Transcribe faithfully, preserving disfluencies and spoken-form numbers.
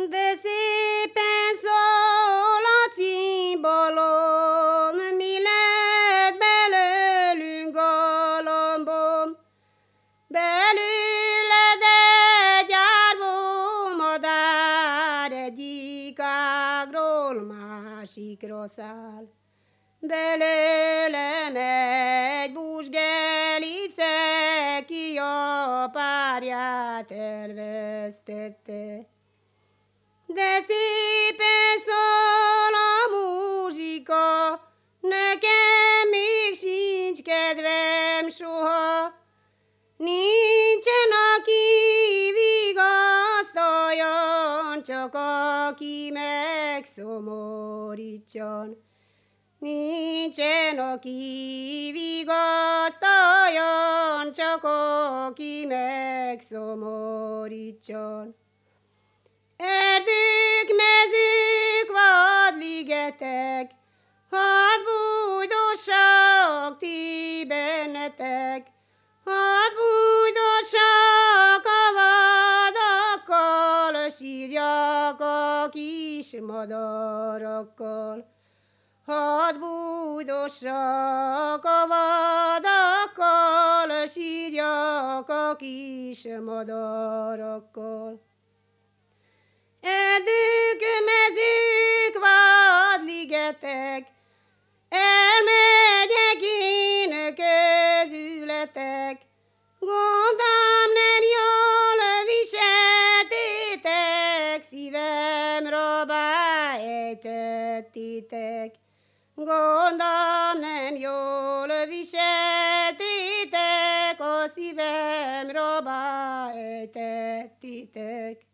De szépen szól a cimbalom, mi lett belőlünk galambom. Belőled egy árvó madár, egyik ágról másikra száll. Belőlem egy búzsgelice, ki a párját elvesztette. De szépen szól a muzsika, nekem még sincs kedvem soha. Nincsen, aki vigasztaljon, csak aki megszomorítson. Nincsen, aki vigasztaljon, csak aki megszomorítson. Erdők, mezők, vadligetek, hadd bújdossak ti bennetek. Hadd bújdossak a vadakkal, sírjak a kis madarakkal. Hadd bújdossak a vadakkal, sírjak a kis madarakkal. Erdők, mezők, vadligetek, elmegyek én közületek. Gondom nem jól viseltétek, szívem rabá ejtettétek. Gondom nem jól viseltétek, a szívem rabá ejtettétek.